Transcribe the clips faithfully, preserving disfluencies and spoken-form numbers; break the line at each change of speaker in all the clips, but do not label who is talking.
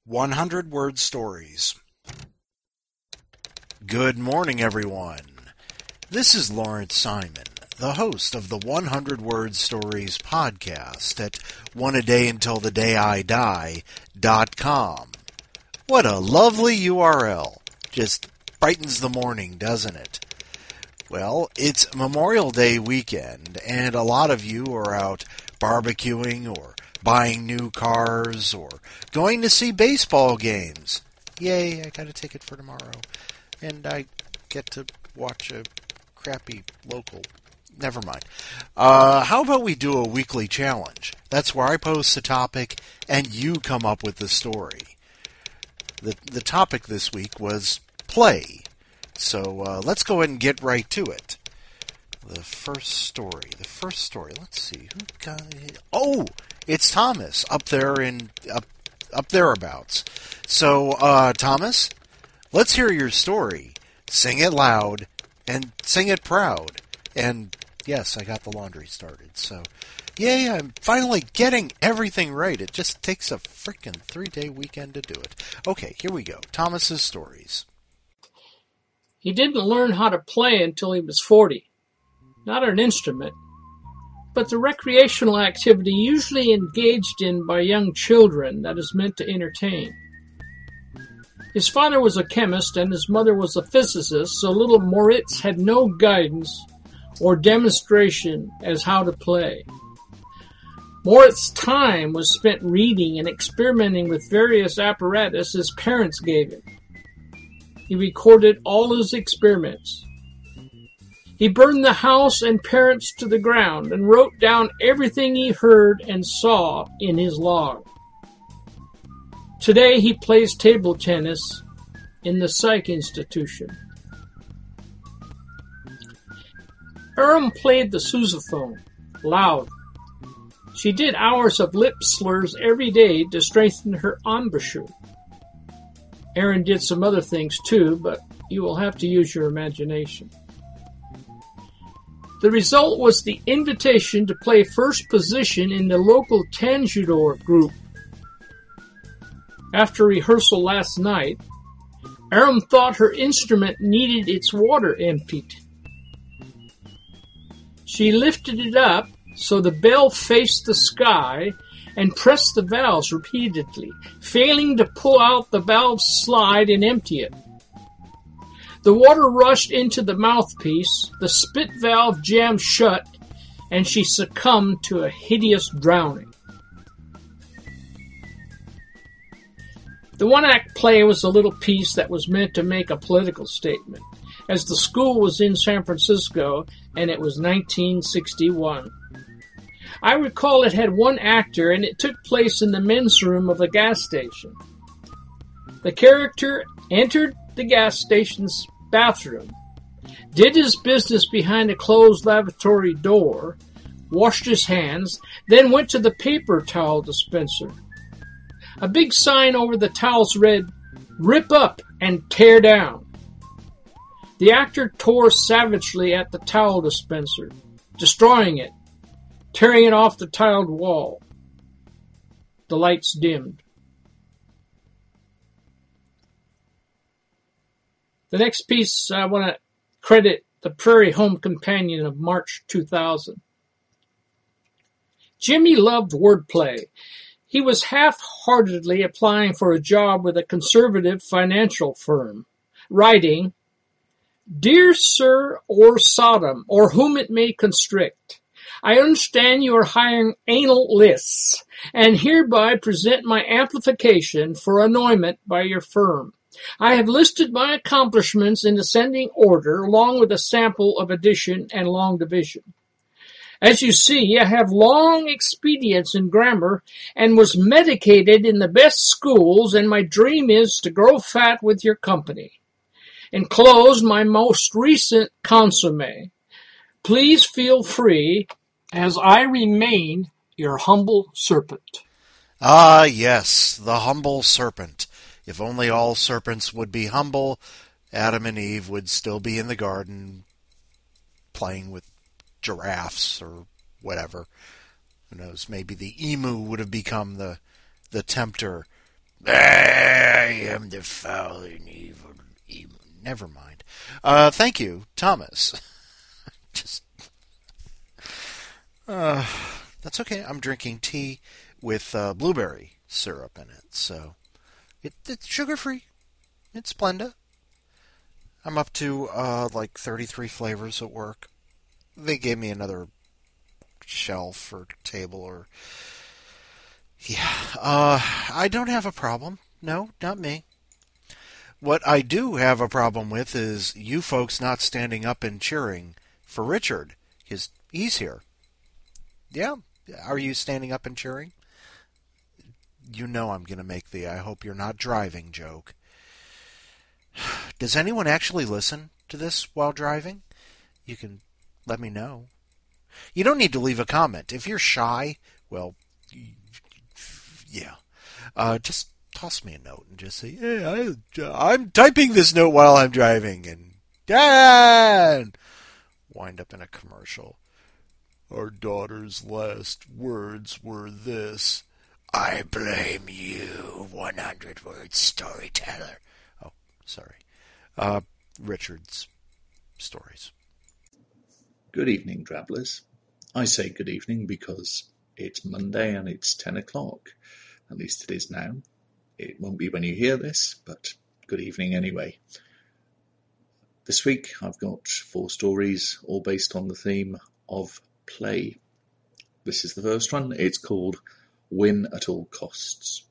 one hundred word stories. Good morning, everyone. This is Lawrence Simon, the host of the one hundred word stories podcast at one a day until the day I die dot com. What a lovely U R L. Just brightens the morning, doesn't it? Well, it's Memorial Day weekend, and a lot of you are out barbecuing or buying new cars or going to see baseball games. Yay, I got a ticket for tomorrow. And I get to watch a crappy local. Never mind. Uh, how about we do a weekly challenge? That's where I post the topic and you come up with the story. The, the topic this week was play. So uh, let's go ahead and get right to it. The first story. The first story. Let's see. Who got it? Oh, it's Thomas up there in up up thereabouts. So, uh, Thomas, let's hear your story. Sing it loud and sing it proud. And yes, I got the laundry started. So, yay! I'm finally getting everything right. It just takes a frickin' three-day weekend to do it. Okay, here we go. Thomas's stories.
He didn't learn how to play until he was forty. Not an instrument, but the recreational activity usually engaged in by young children that is meant to entertain. His father was a chemist and his mother was a physicist, so little Moritz had no guidance or demonstration as how to play. Moritz's time was spent reading and experimenting with various apparatus his parents gave him. He recorded all his experiments. He burned the house and parents to the ground and wrote down everything he heard and saw in his log. Today he plays table tennis in the Psych Institution. Aram played the sousaphone, loud. She did hours of lip slurs every day to strengthen her embouchure. Aaron did some other things too, but you will have to use your imagination. The result was the invitation to play first position in the local Tanjidor group. After rehearsal last night, Aram thought her instrument needed its water emptied. She lifted it up so the bell faced the sky and pressed the valves repeatedly, failing to pull out the valve slide and empty it. The water rushed into the mouthpiece, the spit valve jammed shut, and she succumbed to a hideous drowning. The one-act play was a little piece that was meant to make a political statement, as the school was in San Francisco and it was nineteen sixty-one. I recall it had one actor and it took place in the men's room of a gas station. The character entered the gas station's bathroom, did his business behind a closed lavatory door, washed his hands, then went to the paper towel dispenser. A big sign over the towels read, "Rip up and tear down." The actor tore savagely at the towel dispenser, destroying it, tearing it off the tiled wall. The lights dimmed. The next piece, I want to credit the Prairie Home Companion of March two thousand. Jimmy loved wordplay. He was half-heartedly applying for a job with a conservative financial firm, writing, "Dear Sir or Sodom, or whom it may constrict, I understand you are hiring anal lists, and hereby present my amplification for annoyment by your firm. I have listed my accomplishments in ascending order, along with a sample of addition and long division. As you see, I have long experience in grammar and was medicated in the best schools, and my dream is to grow fat with your company. Enclosed my most recent consommé. Please feel free, as I remain your humble serpent."
Ah, yes, the humble serpent. If only all serpents would be humble, Adam and Eve would still be in the garden playing with giraffes or whatever. Who knows, maybe the emu would have become the the tempter I am the foul and evil. evil. Never mind. Uh, thank you, Thomas. Just, uh, that's okay. I'm drinking tea with uh, blueberry syrup in it, so it, it's sugar-free. It's Splenda. I'm up to uh, like thirty-three flavors at work. They gave me another shelf or table or... Yeah, uh, I don't have a problem. No, not me. What I do have a problem with is you folks not standing up and cheering for Richard. His, he's here. Yeah, are you standing up and cheering? You know I'm going to make the I hope you're not driving joke. Does anyone actually listen to this while driving? You can let me know. You don't need to leave a comment. If you're shy, well, yeah. Uh, just toss me a note and just say, hey, I, I'm typing this note while I'm driving, and Dan! Wind up in a commercial. Our daughter's last words were this: I blame you, one hundred word storyteller. Oh, sorry. Uh, Richard's stories.
Good evening, travellers. I say good evening because it's Monday and it's ten o'clock. At least it is now. It won't be when you hear this, but good evening anyway. This week I've got four stories, all based on the theme of play. This is the first one. It's called Win at All Costs.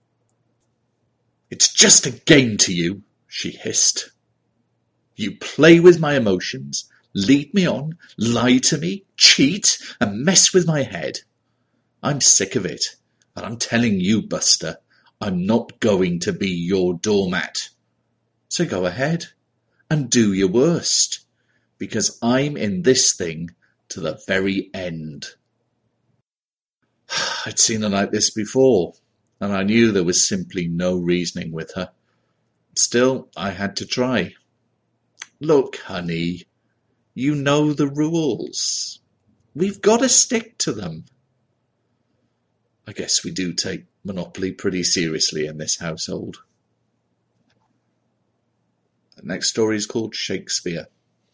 It's just a game to you, she hissed. You play with my emotions, lead me on, lie to me, cheat, and mess with my head. I'm sick of it, and I'm telling you, Buster, I'm not going to be your doormat. So go ahead and do your worst, because I'm in this thing to the very end. I'd seen her like this before, and I knew there was simply no reasoning with her. Still, I had to try. Look, honey, you know the rules. We've got to stick to them. I guess we do take Monopoly pretty seriously in this household. The next story is called Shakespeare.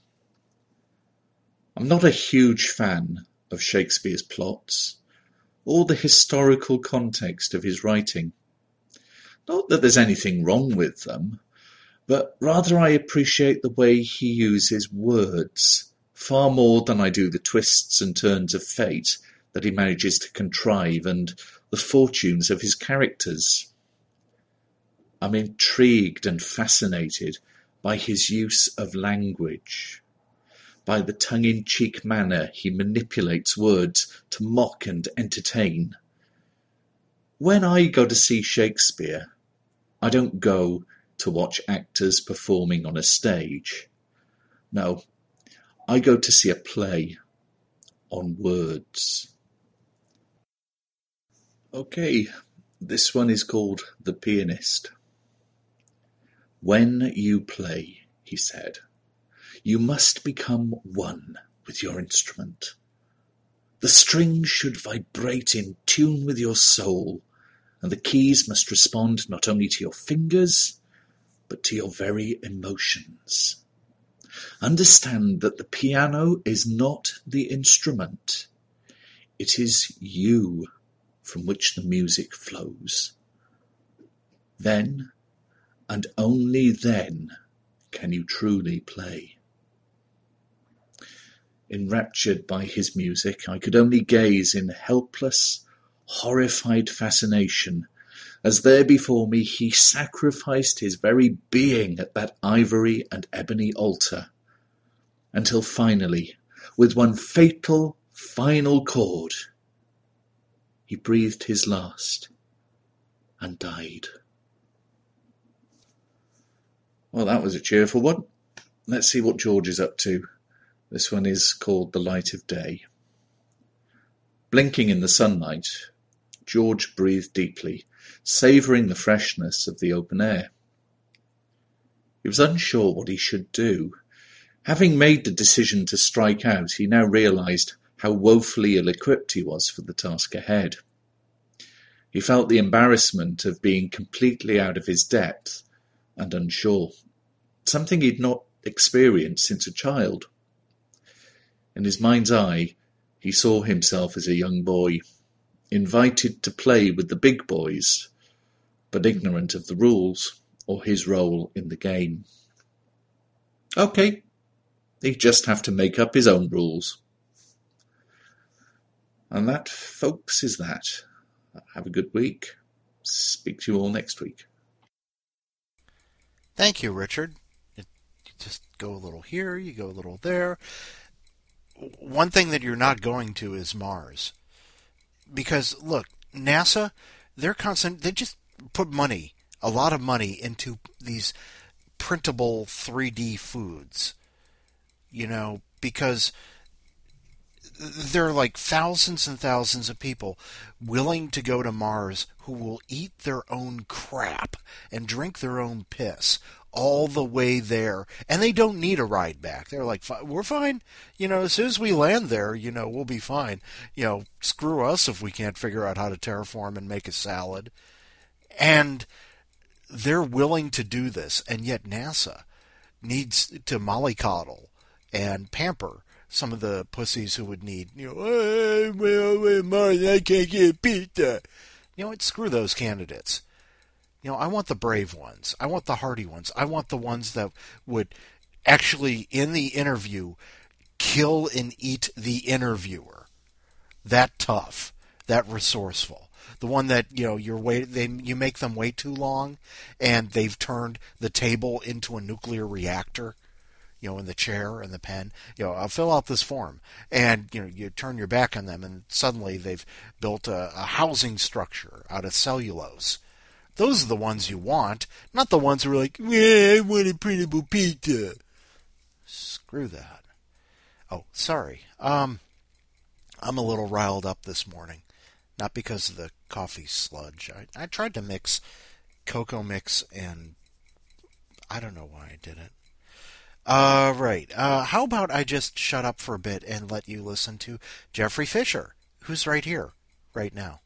I'm not a huge fan of Shakespeare's plots or the historical context of his writing. Not that there's anything wrong with them, but rather I appreciate the way he uses words far more than I do the twists and turns of fate that he manages to contrive and the fortunes of his characters. I'm intrigued and fascinated by his use of language, by the tongue-in-cheek manner he manipulates words to mock and entertain. When I go to see Shakespeare, I don't go to watch actors performing on a stage. No, I go to see a play on words. Okay, this one is called The Pianist. When you play, he said, you must become one with your instrument. The strings should vibrate in tune with your soul, and the keys must respond not only to your fingers, but to your very emotions. Understand that the piano is not the instrument. It is you from which the music flows. Then, and only then, can you truly play. Enraptured by his music, I could only gaze in helpless, horrified fascination as there before me he sacrificed his very being at that ivory and ebony altar, until finally, with one fatal, final chord, he breathed his last and died. Well, that was a cheerful one. Let's see what George is up to. This one is called The Light of Day. Blinking in the sunlight, George breathed deeply, savouring the freshness of the open air. He was unsure what he should do. Having made the decision to strike out, he now realised how woefully ill-equipped he was for the task ahead. He felt the embarrassment of being completely out of his depth and unsure, something he'd not experienced since a child. In his mind's eye, he saw himself as a young boy, invited to play with the big boys, but ignorant of the rules or his role in the game. Okay, he'd just have to make up his own rules. And that, folks, is that. Have a good week. Speak to you all next week.
Thank you, Richard. It, you just go a little here, you go a little there. One thing that you're not going to is Mars. Because, look, NASA, they're constant, they just put money, a lot of money, into these printable three D foods. You know, because there are like thousands and thousands of people willing to go to Mars who will eat their own crap and drink their own piss all the way there, and they don't need a ride back. They're like, we're fine. You know, as soon as we land there, you know, we'll be fine. You know, screw us if we can't figure out how to terraform and make a salad. And they're willing to do this, and yet NASA needs to mollycoddle and pamper some of the pussies who would need, you know, oh, well, Mars, I can't get pizza. You know what? Screw those candidates. You know, I want the brave ones. I want the hardy ones. I want the ones that would actually, in the interview, kill and eat the interviewer. That tough. That resourceful. The one that, you know, you're wait, they, you make them wait too long, and they've turned the table into a nuclear reactor. You know, in the chair and the pen, you know, I'll fill out this form, and you know, you turn your back on them, and suddenly they've built a, a housing structure out of cellulose. Those are the ones you want, not the ones who are like, yeah, I want a printable pizza. Screw that. Oh, sorry. Um, I'm a little riled up this morning, not because of the coffee sludge. I, I tried to mix cocoa mix, and I don't know why I did it. Uh, right. Uh, how about I just shut up for a bit and let you listen to Jeffrey Fisher, who's right here, right now.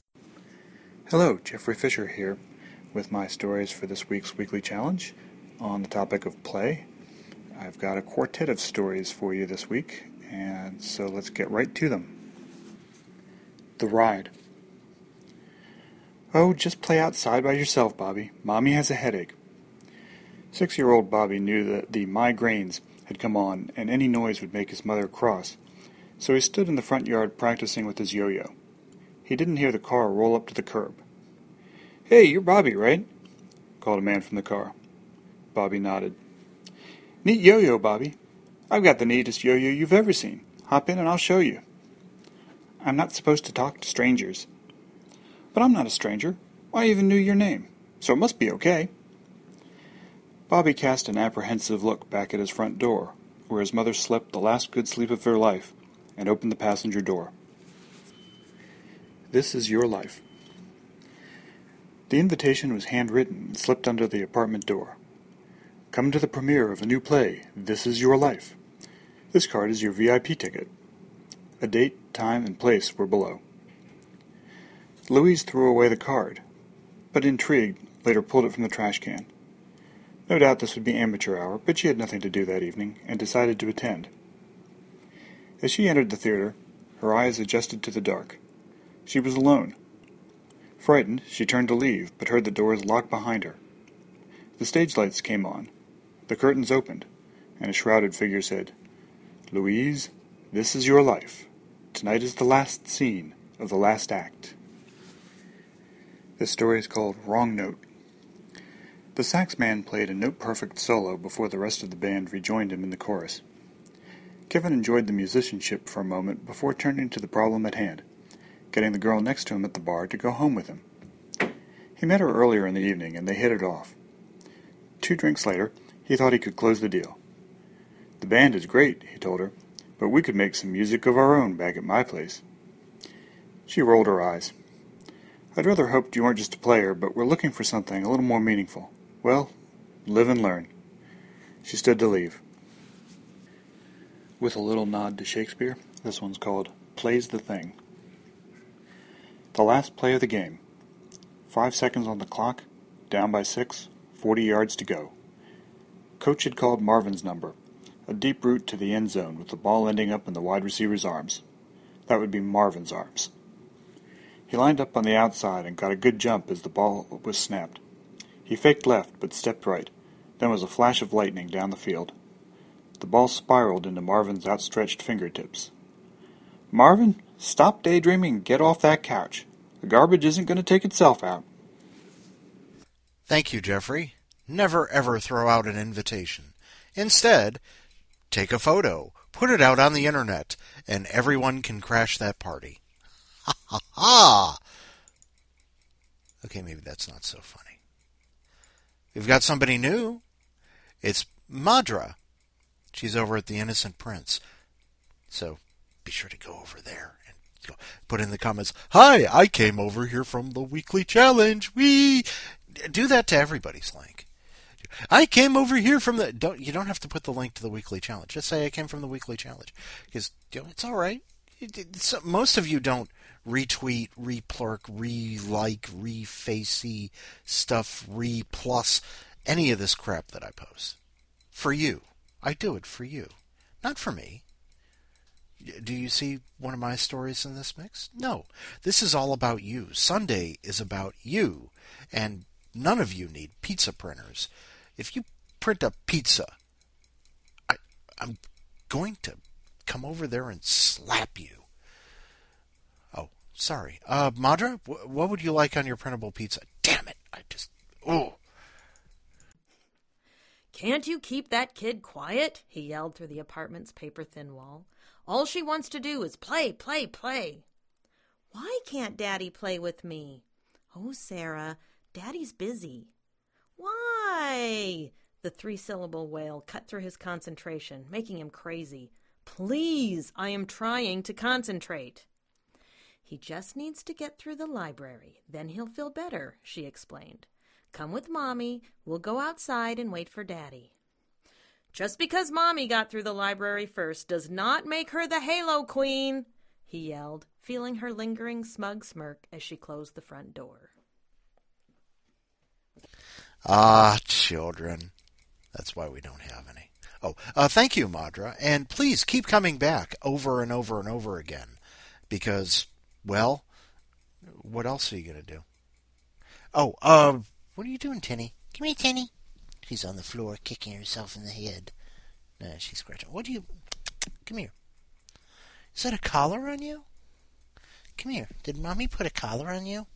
Hello, Jeffrey Fisher here with my stories for this week's weekly challenge on the topic of play. I've got a quartet of stories for you this week, and so let's get right to them. The Ride. Oh, just play outside by yourself, Bobby. Mommy has a headache. Six-year-old Bobby knew that the migraines had come on, and any noise would make his mother cross, so he stood in the front yard practicing with his yo-yo. He didn't hear the car roll up to the curb. "Hey, you're Bobby, right?" called a man from the car. Bobby nodded. "Neat yo-yo, Bobby. I've got the neatest yo-yo you've ever seen. Hop in and I'll show you." "I'm not supposed to talk to strangers." "But I'm not a stranger. I even knew your name, so it must be okay." Bobby cast an apprehensive look back at his front door, where his mother slept the last good sleep of her life, and opened the passenger door. This is your life. The invitation was handwritten and slipped under the apartment door. Come to the premiere of a new play, This is Your Life. This card is your V I P ticket. A date, time, and place were below. Louise threw away the card, but intrigued, later pulled it from the trash can. No doubt this would be amateur hour, but she had nothing to do that evening, and decided to attend. As she entered the theater, her eyes adjusted to the dark. She was alone. Frightened, she turned to leave, but heard the doors lock behind her. The stage lights came on. The curtains opened, and a shrouded figure said, "Louise, this is your life. Tonight is the last scene of the last act." This story is called Wrong Note. The sax man played a note-perfect solo before the rest of the band rejoined him in the chorus. Kevin enjoyed the musicianship for a moment before turning to the problem at hand, getting the girl next to him at the bar to go home with him. He met her earlier in the evening, and they hit it off. Two drinks later, he thought he could close the deal. "The band is great," he told her, "but we could make some music of our own back at my place." She rolled her eyes. "I'd rather hoped you weren't just a player, but we're looking for something a little more meaningful. Well, live and learn." She stood to leave. With a little nod to Shakespeare, this one's called Plays the Thing. The last play of the game. Five seconds on the clock, down by six, forty yards to go. Coach had called Marvin's number, a deep route to the end zone with the ball ending up in the wide receiver's arms. That would be Marvin's arms. He lined up on the outside and got a good jump as the ball was snapped. He faked left but stepped right. Then was a flash of lightning down the field. The ball spiraled into Marvin's outstretched fingertips. "Marvin, stop daydreaming and get off that couch. The garbage isn't going to take itself out."
Thank you, Jeffrey. Never ever throw out an invitation. Instead, take a photo, put it out on the internet, and everyone can crash that party. Ha ha ha! Okay, maybe that's not so funny. We've got somebody new. It's Madra. She's over at the Innocent Prince. So be sure to go over there and go, put in the comments, "Hi, I came over here from the weekly challenge. Wee!" Do that to everybody's link. I came over here from the... Don't You don't have to put the link to the weekly challenge. Just say I came from the weekly challenge. Because you know, it's all right. It, it, so, most of you don't retweet, replurk, re-like, re-facey stuff, re-plus, any of this crap that I post. For you. I do it for you. Not for me. Do you see one of my stories in this mix? No. This is all about you. Sunday is about you. And none of you need pizza printers. If you print a pizza, I, I'm going to come over there and slap you. Oh, sorry. Uh, Madra, wh- what would you like on your printable pizza? Damn it. I just... Oh.
"Can't you keep that kid quiet?" he yelled through the apartment's paper-thin wall. "All she wants to do is play, play, play." "Why can't Daddy play with me?" "Oh, Sarah, Daddy's busy." "Why?" The three-syllable wail cut through his concentration, making him crazy. "Please, I am trying to concentrate." "He just needs to get through the library. Then he'll feel better," she explained. "Come with Mommy. We'll go outside and wait for Daddy." "Just because Mommy got through the library first does not make her the Halo Queen," he yelled, feeling her lingering smug smirk as she closed the front door.
Ah, children. That's why we don't have any. Oh, uh, thank you, Madra. And please keep coming back over and over and over again. Because, well, what else are you going to do? Oh, uh, what are you doing, Tinny? Come here, Tinny. She's on the floor kicking herself in the head. No, she's scratching. What do you... Come here. Is that a collar on you? Come here. Did Mommy put a collar on you?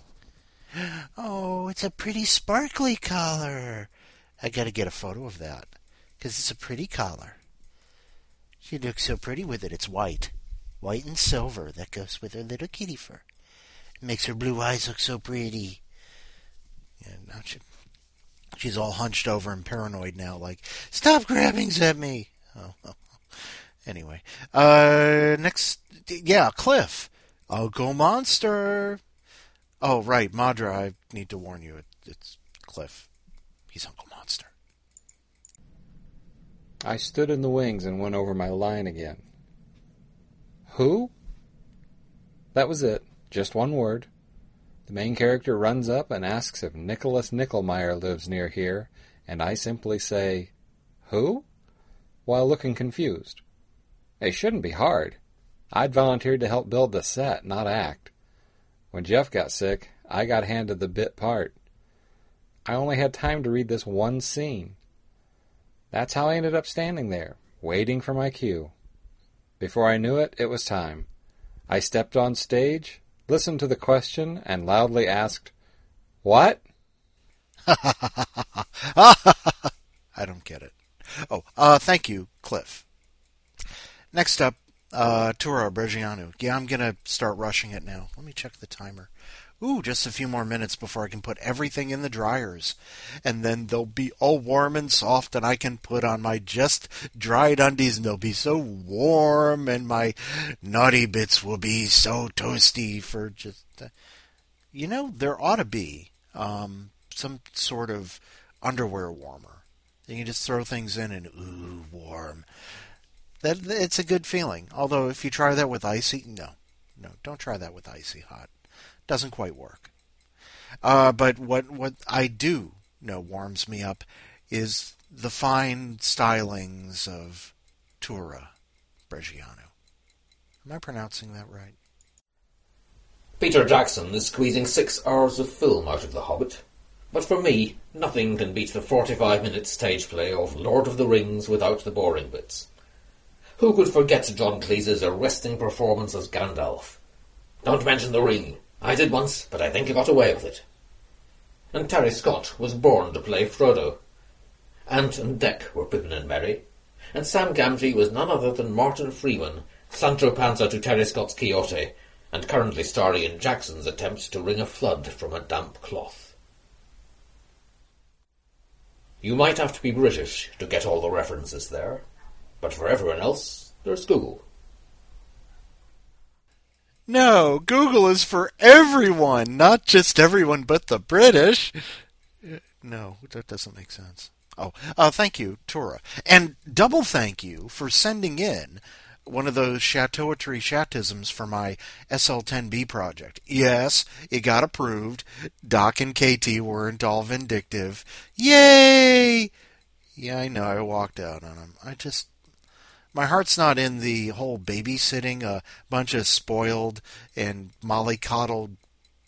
Oh, it's a pretty sparkly collar. I gotta get a photo of that, because it's a pretty collar. She looks so pretty with it. It's white. White and silver. That goes with her little kitty fur. It makes her blue eyes look so pretty. Yeah, now she, she's all hunched over and paranoid now, like, "Stop grabbing at me!" Oh, oh. Anyway. Uh, next, yeah, Cliff. Uncle Monster. Oh, right, Madra, I need to warn you. It, it's Cliff. He's Uncle Monster.
I stood in the wings and went over my line again. Who? That was it. Just one word. The main character runs up and asks if Nicholas Nickelmeyer lives near here, and I simply say, "Who?" while looking confused. It shouldn't be hard. I'd volunteered to help build the set, not act. When Jeff got sick, I got handed the bit part. I only had time to read this one scene. That's how I ended up standing there, waiting for my cue. Before I knew it, it was time. I stepped on stage, listened to the question, and loudly asked, "What?"
I don't get it. Oh, uh, thank you, Cliff. Next up, uh, Tura Bregianu. Yeah, I'm going to start rushing it now. Let me check the timer. Ooh, just a few more minutes before I can put everything in the dryers. And then they'll be all warm and soft, and I can put on my just dried undies, and they'll be so warm, and my naughty bits will be so toasty for just... Uh, you know, there ought to be um, some sort of underwear warmer. You can just throw things in and, ooh, warm. That It's a good feeling. Although, if you try that with icy... No, no, don't try that with icy hot. Doesn't quite work. Uh, but what what I do know warms me up is the fine stylings of Tura Bresciano. Am I pronouncing that right?
Peter Jackson is squeezing six hours of film out of The Hobbit, but for me, nothing can beat the forty-five minute stage play of Lord of the Rings without the boring bits. Who could forget John Cleese's arresting performance as Gandalf? Don't mention the ring. I did once, but I think I got away with it. And Terry Scott was born to play Frodo. Ant and Dec were Pippin and Merry, and Sam Gamgee was none other than Martin Freeman, Sancho Panza to Terry Scott's Quixote, and currently starring in Jackson's attempt to wring a flood from a damp cloth. You might have to be British to get all the references there, but for everyone else, there's Google.
No, Google is for everyone, not just everyone but the British. No, that doesn't make sense. Oh, uh, thank you, Tura. And double thank you for sending in one of those Chateauetry Chatisms for my S L ten B project. Yes, it got approved. Doc and K T weren't all vindictive. Yay! Yeah, I know, I walked out on them. I just... My heart's not in the whole babysitting a bunch of spoiled and mollycoddled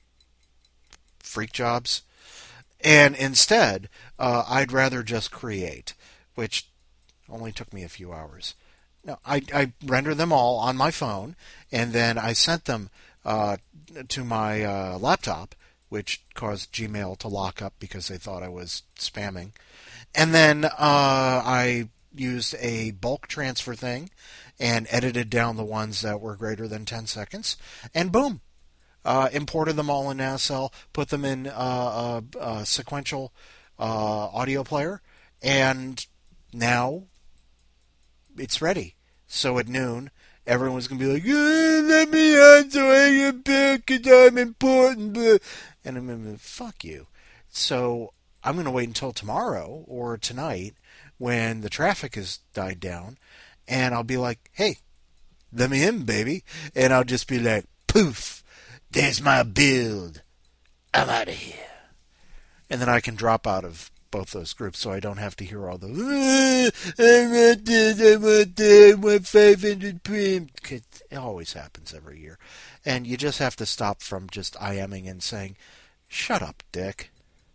freak jobs. And instead, uh, I'd rather just create, which only took me a few hours. No, I, I render them all on my phone, and then I sent them uh, to my uh, laptop, which caused Gmail to lock up because they thought I was spamming. And then uh, I used a bulk transfer thing and edited down the ones that were greater than ten seconds, and boom, uh, imported them all in S L, put them in uh, a, a sequential uh, audio player, and now it's ready. So at noon, everyone's going to be like, eh, let me on so I can pick because I'm important. And I'm going to fuck you. So I'm going to wait until tomorrow or tonight when the traffic has died down, and I'll be like, hey, let me in, baby. And I'll just be like, poof, there's my build. I'm out of here. And then I can drop out of both those groups so I don't have to hear all the, ah, I want this, I want that, I want five hundred prim. It always happens every year. And you just have to stop from just IMing and saying, shut up, dick.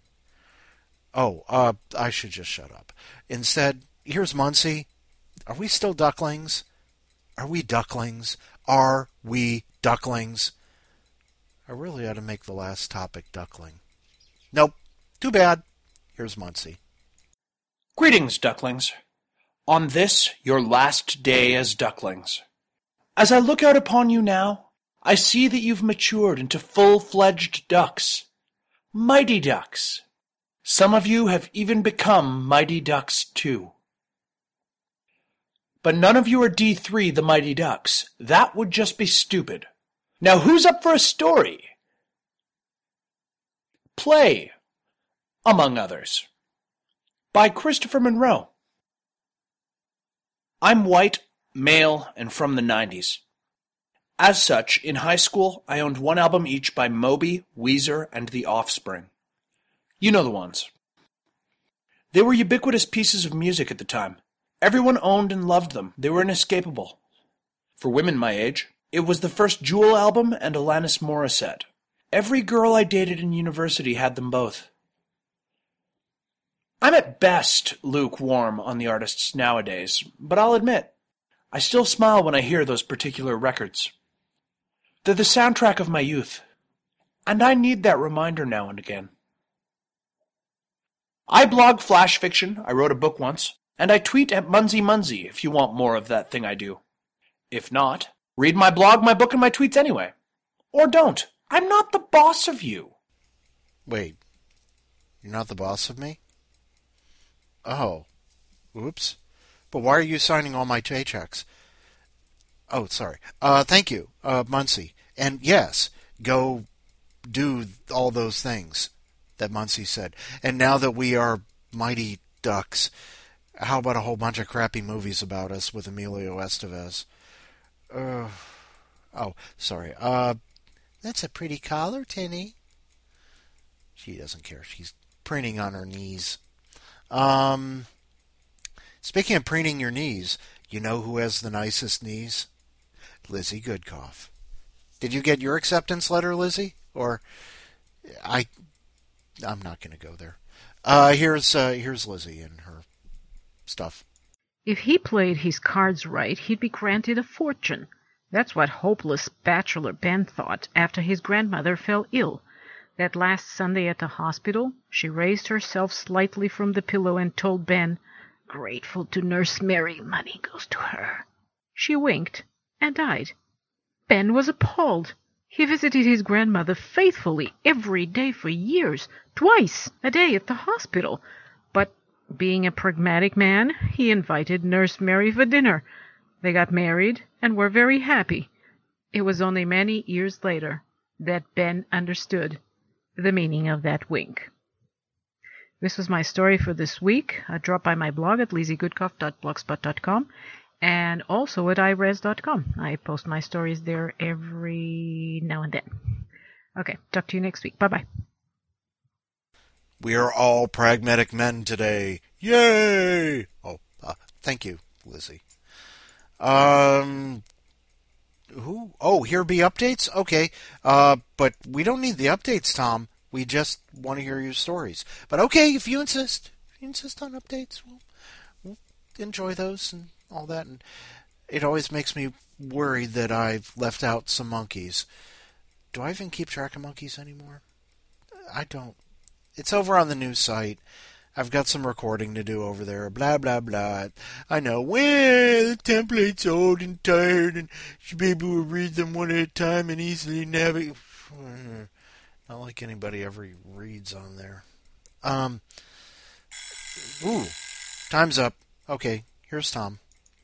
Oh, uh, I should just shut up. Instead, here's Muncie. Are we still ducklings? Are we ducklings? Are we ducklings? I really ought to make the last topic duckling. Nope. Too bad. Here's Muncie.
Greetings, ducklings. On this, your last day as ducklings. As I look out upon you now, I see that you've matured into full-fledged ducks. Mighty ducks. Some of you have even become Mighty Ducks too. But none of you are D three the Mighty Ducks. That would just be stupid. Now who's up for a story? Play, among others, by Christopher Monroe. I'm white, male, and from the nineties. As such, in high school, I owned one album each by Moby, Weezer, and The Offspring. You know the ones. They were ubiquitous pieces of music at the time. Everyone owned and loved them. They were inescapable. For women my age, it was the first Jewel album and Alanis Morissette. Every girl I dated in university had them both. I'm at best lukewarm on the artists nowadays, but I'll admit, I still smile when I hear those particular records. They're the soundtrack of my youth, and I need that reminder now and again. I blog flash fiction, I wrote a book once, and I tweet at Munsey Munsey if you want more of that thing I do. If not, read my blog, my book, and my tweets anyway. Or don't. I'm not the boss of you.
Wait, you're not the boss of me? Oh, oops. But why are you signing all my paychecks? Oh, sorry. Uh, thank you, uh, Muncie. And yes, go do all those things that Muncie said. And now that we are Mighty Ducks, how about a whole bunch of crappy movies about us with Emilio Estevez? Uh, oh, sorry. Uh, that's a pretty collar, Tinny. She doesn't care. She's preening on her knees. Um, speaking of preening your knees, you know who has the nicest knees? Lizzie Goodcoff. Did you get your acceptance letter, Lizzie? Or I, I'm not going to go there. Uh, here's uh, here's Lizzie and her stuff.
If he played his cards right, he'd be granted a fortune. That's what hopeless bachelor Ben thought after his grandmother fell ill. That last Sunday at the hospital, she raised herself slightly from the pillow and told Ben, "Grateful to Nurse Mary, money goes to her." She winked and died. Ben was appalled. He visited his grandmother faithfully every day for years, twice a day at the hospital. But being a pragmatic man, he invited Nurse Mary for dinner. They got married and were very happy. It was only many years later that Ben understood the meaning of that wink. This was my story for this week. Uh, drop by my blog at lizzie goodcoff dot blogspot dot com and also at i res dot com. I post my stories there every now and then. Okay, talk to you next week. Bye-bye.
We are all pragmatic men today. Yay! Oh, uh, thank you, Lizzie. Um, who? Oh, here be updates? Okay. Uh, but we don't need the updates, Tom. We just want to hear your stories. But okay, if you insist, if you insist on updates, we'll, we'll enjoy those and all that. And it always makes me worried that I've left out some monkeys. Do I even keep track of monkeys anymore? I don't. It's over on the news site. I've got some recording to do over there. Blah, blah, blah. I know. Well, the template's old and tired, and should be able to read them one at a time and easily navigate. Not like anybody ever reads on there. Um. Ooh. Time's up. Okay, here's Tom.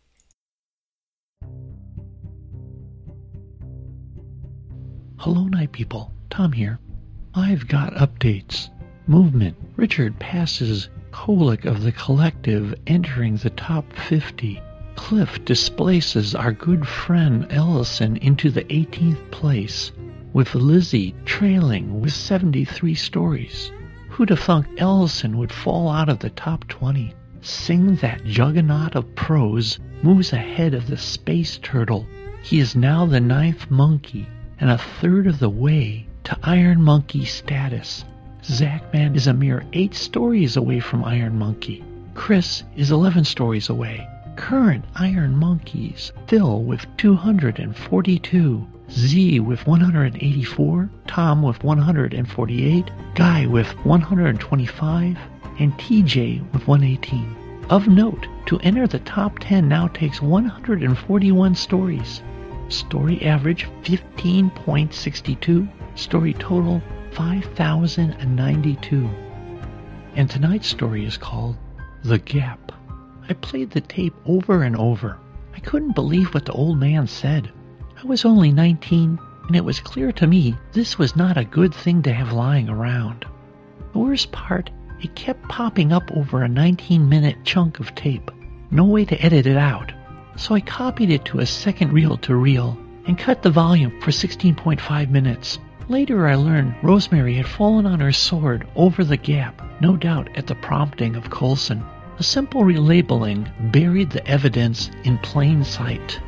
Hello, night people. Tom here. I've got updates. Movement. Richard passes Kolick of the Collective, entering the top fifty. Cliff displaces our good friend Ellison into the eighteenth place, with Lizzie trailing with seventy-three stories. Who'd have thunk Ellison would fall out of the top twenty? Sing That Juggernaut of Prose moves ahead of the Space Turtle. He is now the ninth monkey, and a third of the way to Iron Monkey status. Zachman is a mere eight stories away from Iron Monkey. Chris is eleven stories away. Current Iron Monkeys: Phil with two hundred forty-two, Z with one hundred eighty-four, Tom with one hundred forty-eight, Guy with one hundred twenty-five, and T J with one hundred eighteen. Of note, to enter the top ten now takes one hundred forty-one stories. Story average fifteen point six two, story total five thousand ninety-two. And tonight's story is called The Gap. I played the tape over and over. I couldn't believe what the old man said. I was only nineteen, and it was clear to me this was not a good thing to have lying around. The worst part, it kept popping up over a nineteen minute chunk of tape. No way to edit it out. So I copied it to a second reel-to-reel and cut the volume for sixteen point five minutes. Later I learned Rosemary had fallen on her sword over the gap, no doubt at the prompting of Coulson. A simple relabeling buried the evidence in plain sight.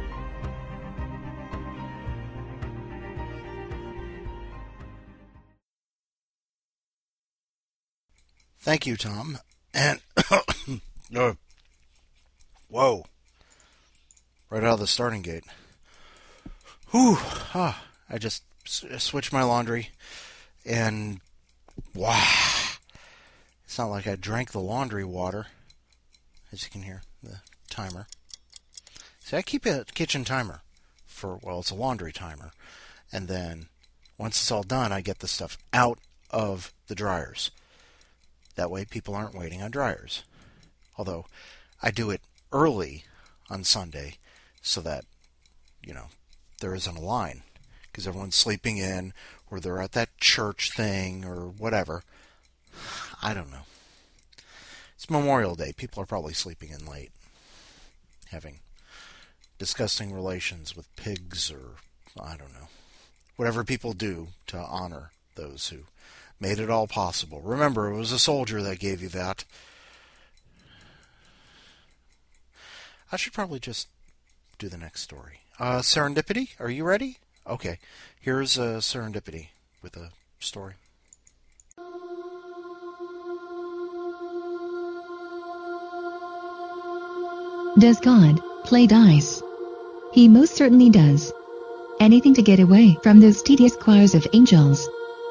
Thank you, Tom. And, uh, whoa. Right out of the starting gate. Whew. Ah, I just s- switched my laundry, and wow. It's not like I drank the laundry water, as you can hear, the timer. See, I keep a kitchen timer for, well, it's a laundry timer. And then, once it's all done, I get the stuff out of the dryers. That way people aren't waiting on dryers. Although, I do it early on Sunday so that, you know, there isn't a line. Because everyone's sleeping in, or they're at that church thing, or whatever. I don't know. It's Memorial Day. People are probably sleeping in late. Having disgusting relations with pigs, or I don't know. Whatever people do to honor those who made it all possible. Remember, it was a soldier that gave you that. I should probably just do the next story. Uh, Serendipity, are you ready? Okay, here's uh, Serendipity with a story.
Does God play dice? He most certainly does. Anything to get away from those tedious choirs of angels.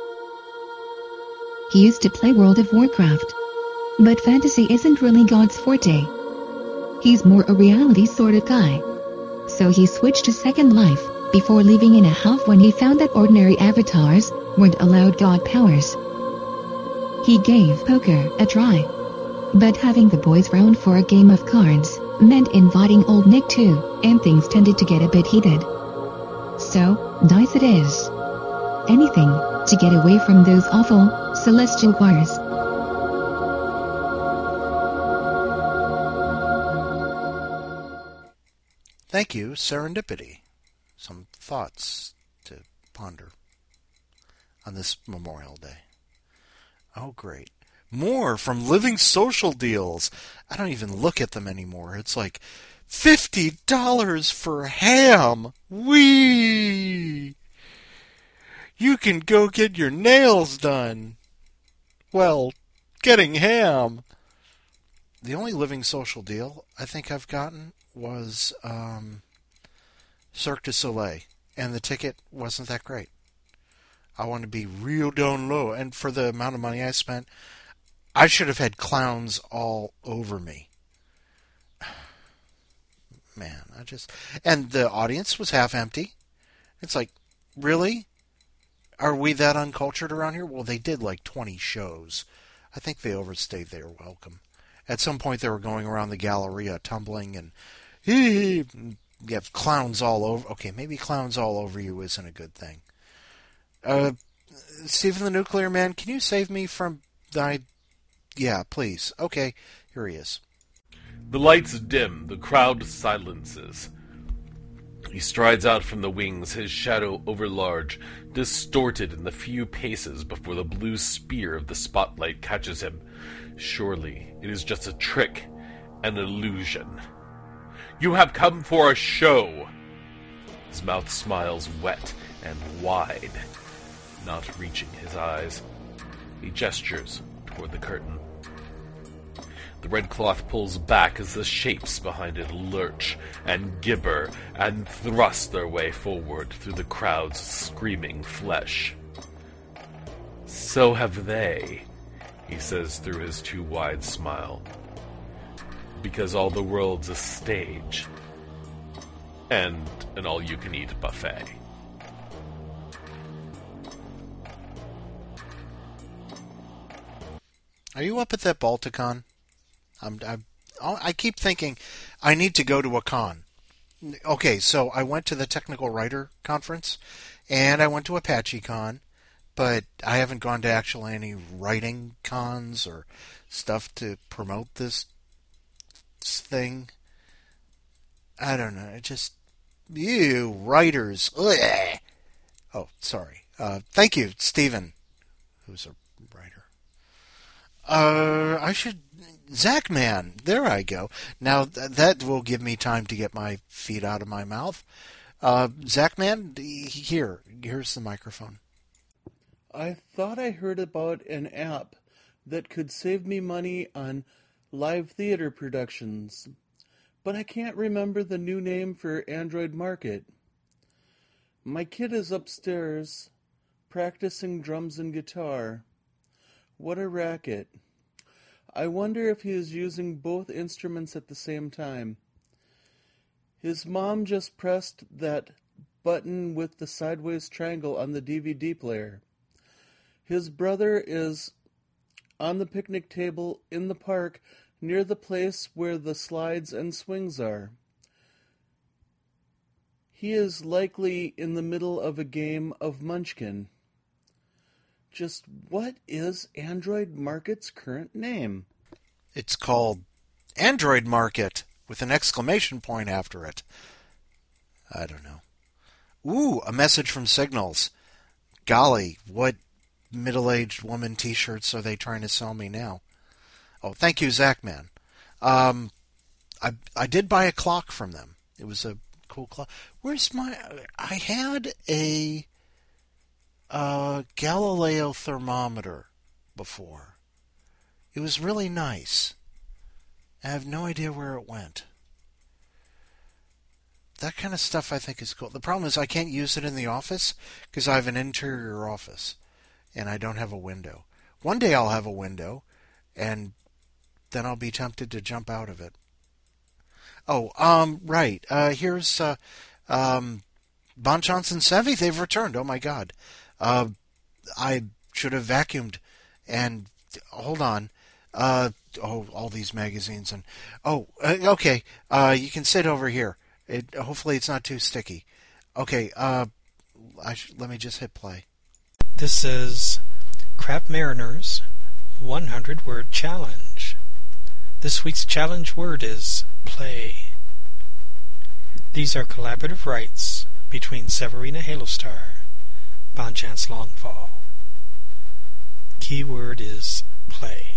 He used to play World of Warcraft. But fantasy isn't really God's forte. He's more a reality sort of guy. So he switched to Second Life, before leaving in a huff when he found that ordinary avatars weren't allowed God powers. He gave poker a try. But having the boys round for a game of cards meant inviting old Nick too, and things tended to get a bit heated. So, dice it is. Anything to get away from those awful celestial choirs.
Thank you, Serendipity. Some thoughts to ponder on this Memorial Day. Oh, great. More from Living Social Deals. I don't even look at them anymore. It's like fifty dollars for ham. Whee! You can go get your nails done. Well, getting ham. The only Living Social deal I think I've gotten was um, Cirque du Soleil, and the ticket wasn't that great. I want to be real down low, and for the amount of money I spent, I should have had clowns all over me. Man, I just... And the audience was half empty. It's like, really? Are we that uncultured around here? Well, they did like twenty shows. I think they overstayed their welcome. At some point, they were going around the Galleria tumbling and... You have clowns all over... Okay, maybe clowns all over you isn't a good thing. Uh, Stephen the Nuclear Man, can you save me from... I... Yeah, please. Okay, here he is.
The lights dim, the crowd silences. He strides out from the wings, his shadow overlarge, distorted in the few paces before the blue spear of the spotlight catches him. Surely it is just a trick, an illusion. You have come for a show! His mouth smiles wet and wide, not reaching his eyes. He gestures toward the curtain. The red cloth pulls back as the shapes behind it lurch and gibber and thrust their way forward through the crowd's screaming flesh. So have they, he says through his too wide smile. Because all the world's a stage. And an all-you-can-eat buffet.
Are you up at that Balticon? I'm, I'm, I keep thinking I need to go to a con. Okay, so I went to the Technical Writer Conference, and I went to ApacheCon, but I haven't gone to actually any writing cons or stuff to promote this thing. I don't know. It just, you writers. Ugh. Oh, sorry. Uh, thank you, Stephen, who's a writer. Uh, I should... Zach Man, there I go. Now, th- that will give me time to get my feet out of my mouth. Uh, Zach Man, here, here's the microphone.
I thought I heard about an app that could save me money on live theater productions, but I can't remember the new name for Android Market. My kid is upstairs, practicing drums and guitar. What a racket. I wonder if he is using both instruments at the same time. His mom just pressed that button with the sideways triangle on the D V D player. His brother is on the picnic table in the park near the place where the slides and swings are. He is likely in the middle of a game of Munchkin. Just what is Android Market's current name?
It's called Android Market with an exclamation point after it. I don't know. Ooh, a message from Signals. Golly, what middle-aged woman T-shirts are they trying to sell me now? Oh, thank you, Zachman. Um, I I did buy a clock from them. It was a cool clock. Where's my? I had a uh, Galileo thermometer before. It was really nice. I have no idea where it went. That kind of stuff I think is cool. The problem is I can't use it in the office because I have an interior office and I don't have a window. One day I'll have a window and then I'll be tempted to jump out of it. Oh, um, right. Uh, here's uh, um, Bon Johnson Sevi. They've returned. Oh, my God. Uh, I should have vacuumed. And hold on. Uh, oh, all these magazines. and Oh, uh, okay. Uh, you can sit over here. It, hopefully it's not too sticky. Okay, uh, I sh- let me just hit play.
This is Crap Mariners one hundred word challenge. This week's challenge word is play. These are collaborative rights between Severina Halostar, Bonchance Longfall. Key word is play.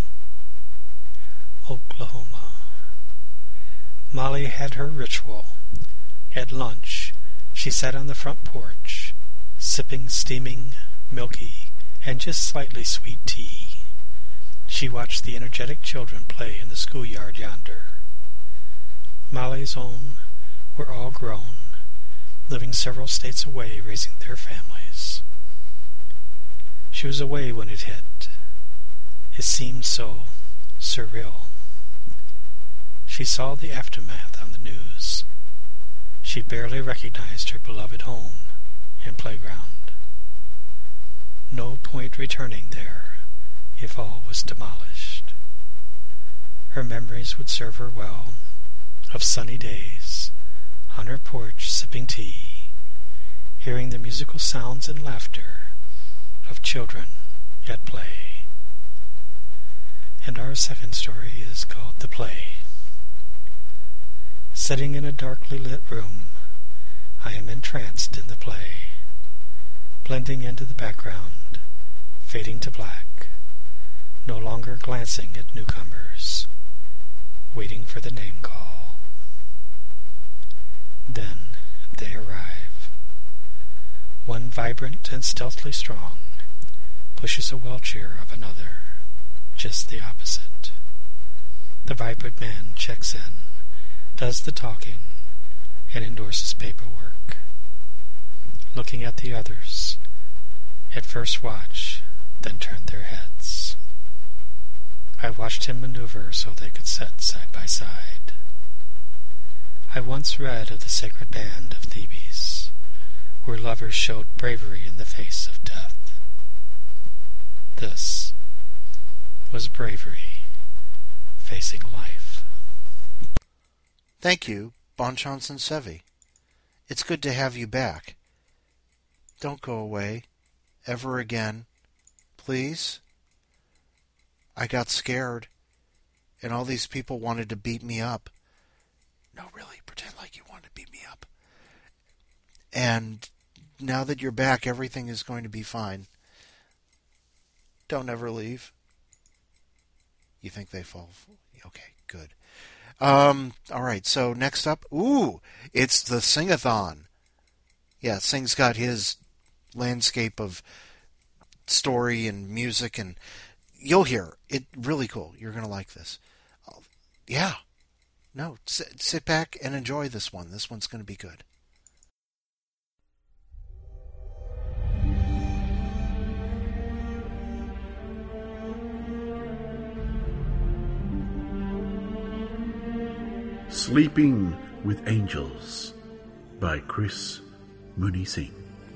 Oklahoma. Molly had her ritual. At lunch, she sat on the front porch, sipping steaming, milky, and just slightly sweet tea. She watched the energetic children play in the schoolyard yonder. Molly's own were all grown, living several states away, raising their families. She was away when it hit. It seemed so surreal. She saw the aftermath on the news. She barely recognized her beloved home and playground. No point returning there if all was demolished. Her memories would serve her well of sunny days on her porch sipping tea, hearing the musical sounds and laughter of children at play. And our second story is called The Play. Sitting in a darkly lit room, I am entranced in the play, blending into the background, fading to black, no longer glancing at newcomers, waiting for the name call. Then they arrive. One vibrant and stealthily strong pushes a wheelchair of another, just the opposite. The vibrant man checks in, does the talking, and endorses paperwork. Looking at the others, at first watch, then turn their heads. I watched him maneuver so they could sit side by side. I once read of the sacred band of Thebes, where lovers showed bravery in the face of death. This was bravery facing life.
Thank you, Bon Johnson Sevi. It's good to have you back. Don't go away. Ever again. Please? I got scared, and all these people wanted to beat me up. No, really, pretend like you wanted to beat me up. And now that you're back, everything is going to be fine. Don't ever leave. You think they fall? Okay, good. Um, all right, so next up, ooh, it's the Sing-a-thon. Yeah, Sing's got his landscape of story and music, and you'll hear it. Really cool. You're going to like this. Uh, yeah. No, sit, sit back and enjoy this one. This one's going to be good.
Sleeping with Angels by Chris Mooney Singh.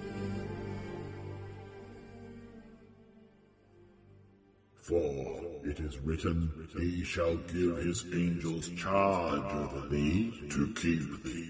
For it is written, He shall give his angels charge over thee to keep thee.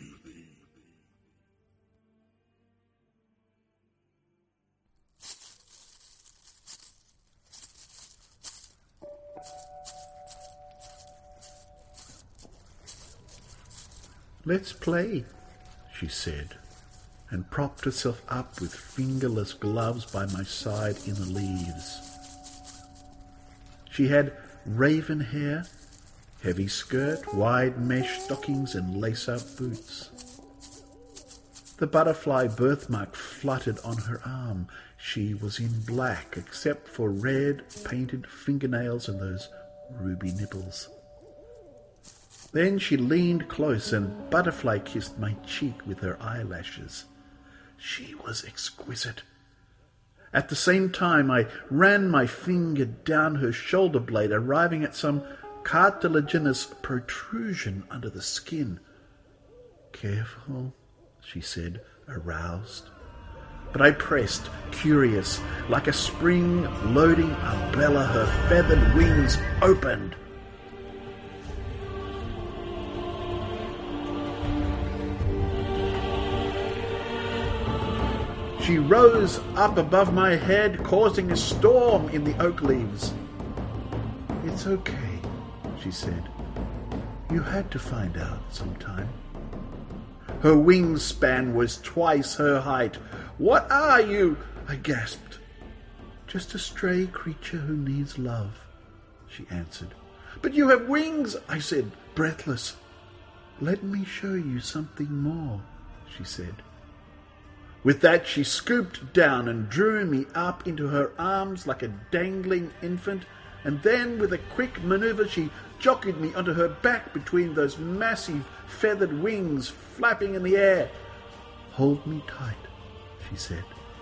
Let's play, she said. and propped herself up with fingerless gloves by my side in the leaves. She had raven hair, heavy skirt, wide mesh stockings and lace-up boots. The butterfly birthmark fluttered on her arm. She was in black, except for red painted fingernails and those ruby nipples. Then she leaned close and butterfly kissed my cheek with her eyelashes. She was exquisite. At the same time, I ran my finger down her shoulder blade, arriving at some cartilaginous protrusion under the skin. "Careful," she said, aroused. But I pressed, curious. Like a spring loading umbrella, her feathered wings opened. She rose up above my head, causing a storm in the oak leaves. "It's okay," she said. "You had to find out sometime." Her wingspan was twice her height. "What are you?" I gasped. "Just a stray creature who needs love," she answered. "But you have wings," I said, breathless. "Let me show you something more," she said. With that, she scooped down and drew me up into her arms like a dangling infant, and then, with a quick maneuver, she jockeyed me onto her back between those massive feathered wings flapping in the air. "Hold me tight," she said.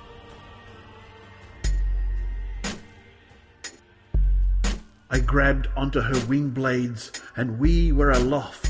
I grabbed onto her wing blades, and we were aloft.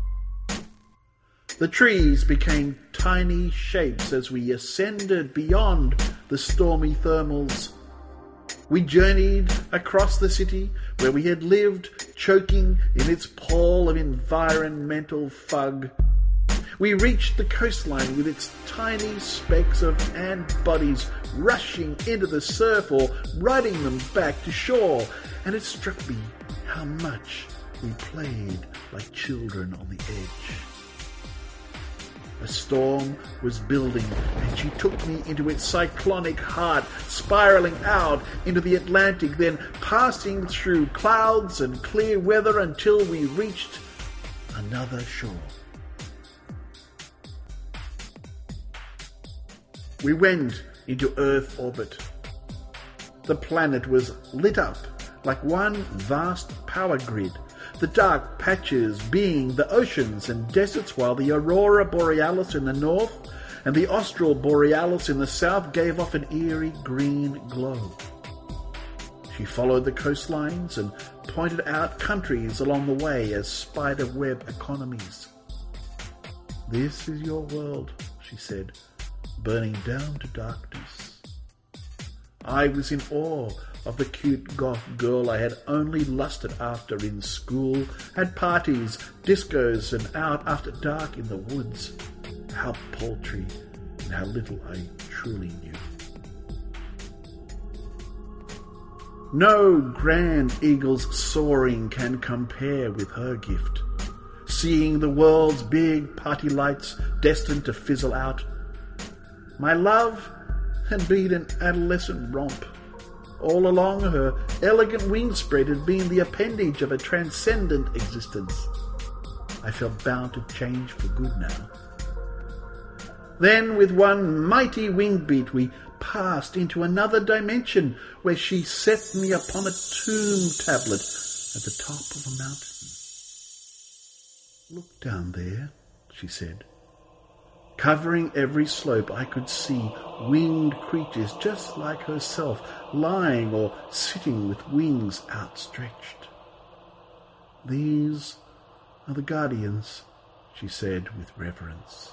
The trees became tiny shapes as we ascended beyond the stormy thermals. We journeyed across the city where we had lived, choking in its pall of environmental fug. We reached the coastline with its tiny specks of ant bodies rushing into the surf or riding them back to shore, and it struck me how much we played like children on the edge. A storm was building, and she took me into its cyclonic heart, spiraling out into the Atlantic, then passing through clouds and clear weather until we reached another shore. We went into Earth orbit. The planet was lit up like one vast power grid, the dark patches being the oceans and deserts, while the Aurora Borealis in the north and the Austral Borealis in the south gave off an eerie green glow. She followed the coastlines and pointed out countries along the way as spider-web economies. "This is your world," she said, "burning down to darkness." I was in awe of the cute goth girl I had only lusted after in school, at parties, discos, and out after dark in the woods. How paltry and how little I truly knew. No grand eagle's soaring can compare with her gift. Seeing the world's big party lights destined to fizzle out. My love had been an adolescent romp. All along, her elegant wingspread had been the appendage of a transcendent existence. I felt bound to change for good now. Then, with one mighty wing beat, we passed into another dimension, where she set me upon a tomb tablet at the top of a mountain. "Look down there," she said. Covering every slope, I could see winged creatures just like herself, lying or sitting with wings outstretched. "These are the guardians," she said with reverence.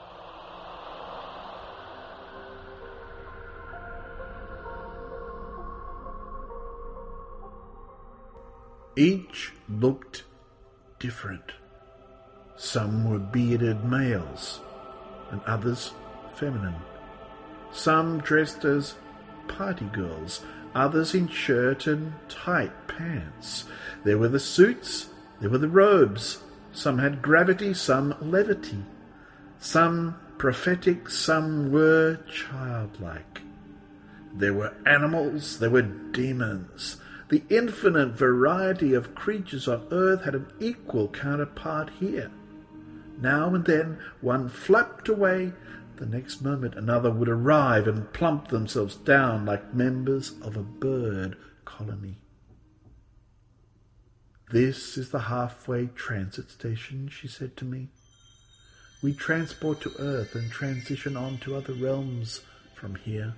Each looked different. Some were bearded males, and others feminine. Some dressed as party girls, others in shirt and tight pants. There were the suits, there were the robes. Some had gravity, some levity. Some prophetic, some were childlike. There were animals, there were demons. The infinite variety of creatures on earth had an equal counterpart here. Now and then one flapped away, the next moment another would arrive and plump themselves down like members of a bird colony. "This is the halfway transit station," she said to me. "We transport to Earth and transition on to other realms from here."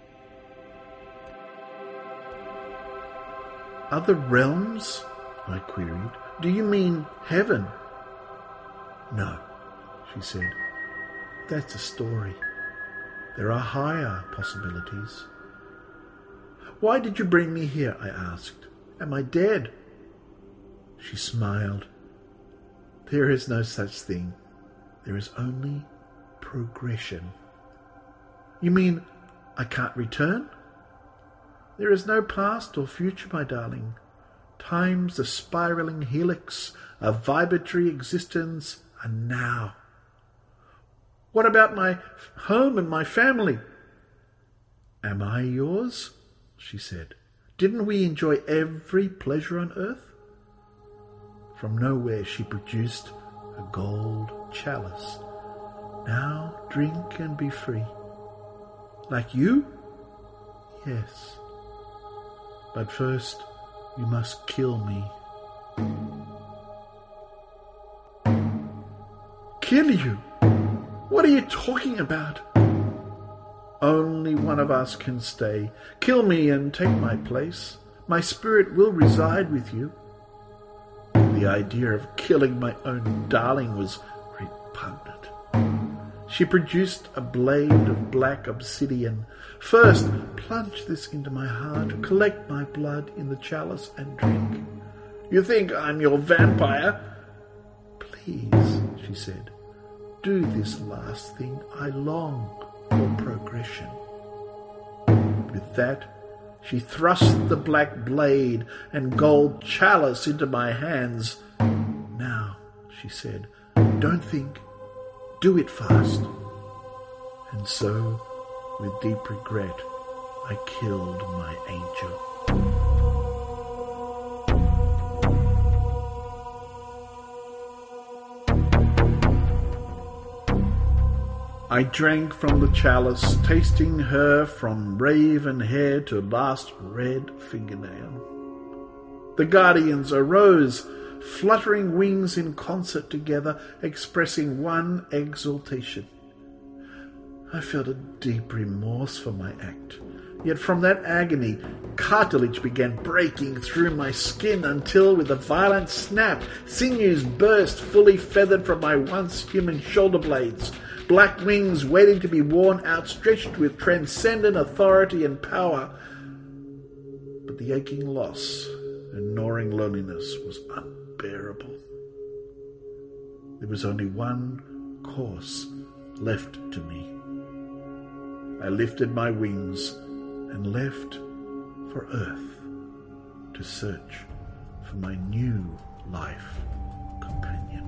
"Other realms?" I queried. "Do you mean heaven?" "No," she said. "That's a story. There are higher possibilities." "Why did you bring me here?" I asked. "Am I dead?" She smiled. "There is no such thing. There is only progression." "You mean I can't return?" "There is no past or future, my darling. Time's a spiraling helix, a vibratory existence, a now." "What about my home and my family?" "Am I yours?" she said. "Didn't we enjoy every pleasure on earth?" From nowhere she produced a gold chalice. "Now drink and be free." "Like you?" "Yes. But first you must kill me." "Kill you? What are you talking about?" "Only one of us can stay. Kill me and take my place. My spirit will reside with you." The idea of killing my own darling was repugnant. She produced a blade of black obsidian. "First, plunge this into my heart, collect my blood in the chalice and drink." "You think I'm your vampire?" "Please," she said, "do this last thing. I long for progression." With that, she thrust the black blade and gold chalice into my hands. "Now," she said, "don't think. Do it fast." And so, with deep regret, I killed my angel. I drank from the chalice, tasting her from raven hair to last red fingernail. The guardians arose, fluttering wings in concert together, expressing one exultation. I felt a deep remorse for my act. Yet from that agony, cartilage began breaking through my skin until, with a violent snap, sinews burst fully feathered from my once human shoulder blades. Black wings waiting to be worn, outstretched with transcendent authority and power. But the aching loss and gnawing loneliness was unbearable. There was only one course left to me. I lifted my wings and left for Earth to search for my new life companion.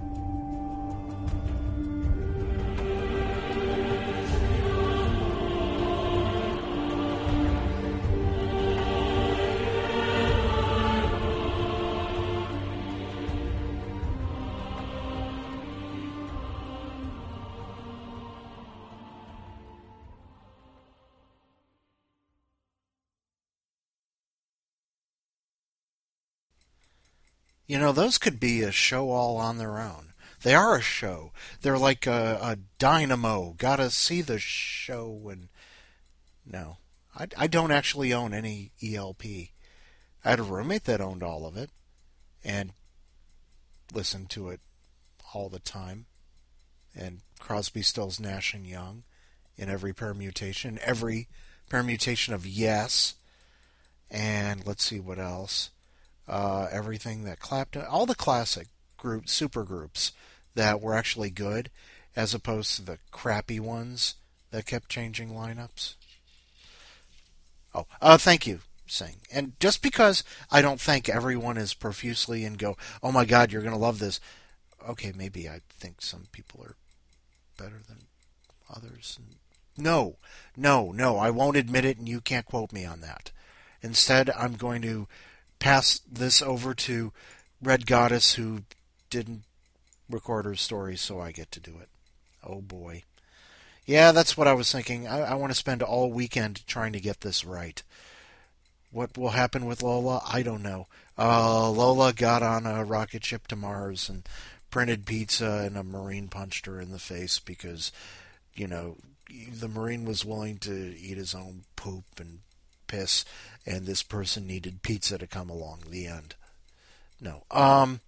You know, those could be a show all on their own. They are a show. They're like a, a dynamo. Gotta see the show. And no, I, I don't actually own any E L P. I had a roommate that owned all of it and listened to it all the time. And Crosby, Stills, Nash and Young in every permutation. Every permutation of Yes. And let's see what else. Uh, everything that Clapton, all the classic groups, super groups that were actually good, as opposed to the crappy ones that kept changing lineups. Oh, uh, thank you, Sing. And just because I don't thank everyone as profusely and go, "Oh my God, you're going to love this," okay, maybe I think some people are better than others. No, no, no, I won't admit it, and you can't quote me on that. Instead, I'm going to pass this over to Red Goddess, who didn't record her story, so I get to do it. Oh boy. Yeah, that's what I was thinking. I, I want to spend all weekend trying to get this right. What will happen with Lola? I don't know. Uh, Lola got on a rocket ship to Mars and printed pizza, and a Marine punched her in the face because, you know, the Marine was willing to eat his own poop and piss, and this person needed pizza to come along. The end. No. Um,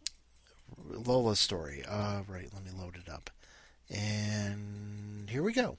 Lola's story. Uh, right, let me load it up. And here we go.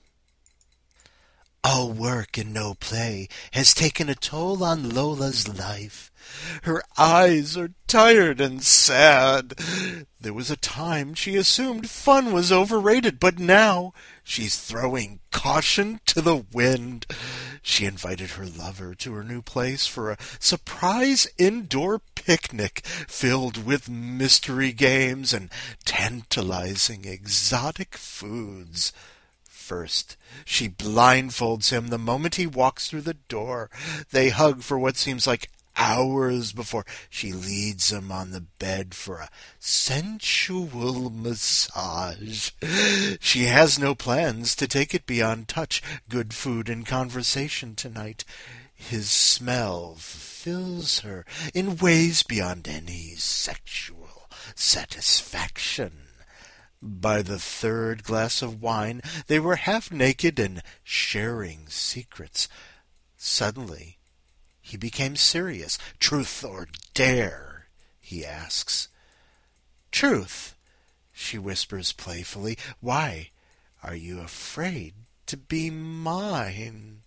All work and no play has taken a toll on Lola's life. Her eyes are tired and sad. There was a time she assumed fun was overrated, but now she's throwing caution to the wind. She invited her lover to her new place for a surprise indoor picnic filled with mystery games and tantalizing exotic foods. First, she blindfolds him the moment he walks through the door. They hug for what seems like hours before she leads him on the bed for a sensual massage. She has no plans to take it beyond touch, good food, and conversation tonight. His smell fills her in ways beyond any sexual satisfaction. By the third glass of wine, they were half naked and sharing secrets. Suddenly, he became serious. Truth or dare? He asks. Truth, she whispers playfully. Why are you afraid to be mine?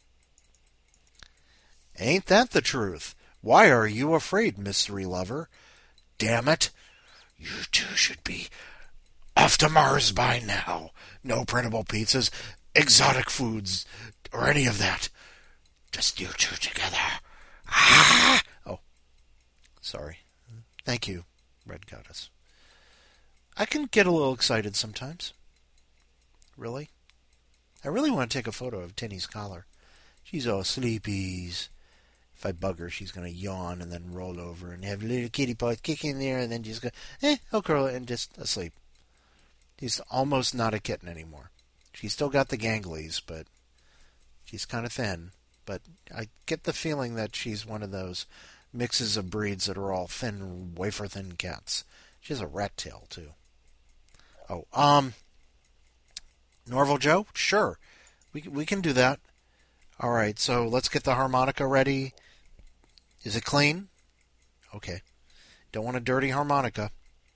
Ain't that the truth? Why are you afraid, mystery lover? Damn it, you two should be off to Mars by now. No printable pizzas, exotic foods, or any of that. Just you two together. Ah! Oh, sorry. Thank you, Red Goddess. I can get a little excited sometimes. Really? I really want to take a photo of Tinny's collar. She's all sleepies. If I bug her, she's going to yawn and then roll over and have little kitty paws kicking there, and then just go, eh, I'll curl it and just asleep. She's almost not a kitten anymore. She's still got the ganglies, but she's kind of thin. But I get the feeling that she's one of those mixes of breeds that are all thin, wafer-thin cats. She has a rat tail, too. Oh, um, Norval Joe? Sure. We, we can do that. All right, so let's get the harmonica ready. Is it clean? Okay. Don't want a dirty harmonica.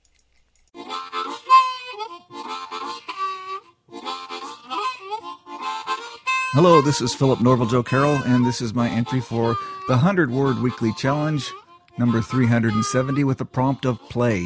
Hello, this is Philip Norval Joe Carroll, and this is my entry for the one hundred word Weekly Challenge, number three hundred seventy, with the prompt of play.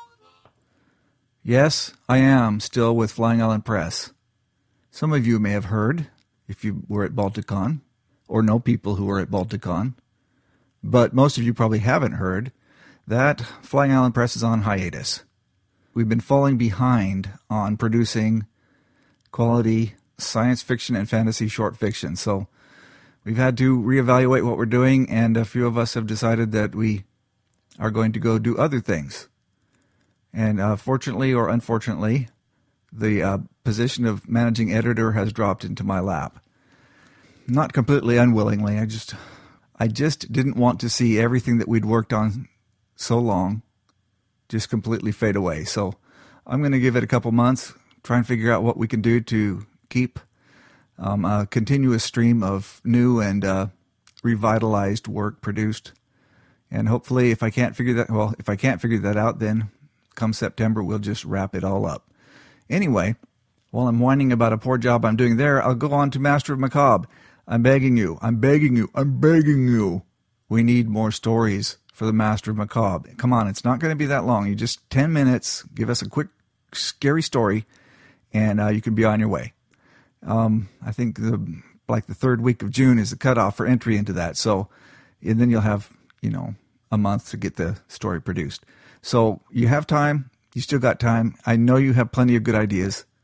Yes, I am still with Flying Island Press. Some of you may have heard, if you were at Balticon, or know people who were at Balticon, but most of you probably haven't heard that Flying Island Press is on hiatus. We've been falling behind on producing quality science fiction and fantasy short fiction. So we've had to reevaluate what we're doing, and a few of us have decided that we are going to go do other things. And uh, fortunately or unfortunately, the uh, position of managing editor has dropped into my lap. Not completely unwillingly. I just, I just didn't want to see everything that we'd worked on so long just completely fade away. So I'm going to give it a couple months, try and figure out what we can do to keep um, a continuous stream of new and uh, revitalized work produced. And hopefully, if I can't figure that, well, if I can't figure that out, then come September, we'll just wrap it all up. Anyway, while I'm whining about a poor job I'm doing there, I'll go on to Master of Macabre. I'm begging you, I'm begging you, I'm begging you. We need more stories for the Master of Macabre. Come on, it's not going to be that long. You just ten minutes, give us a quick, scary story, and uh, you can be on your way. Um, I think the like the third week of June is the cutoff for entry into that. So, and then you'll have, you know, a month to get the story produced. So you have time. You still got time. I know you have plenty of good ideas.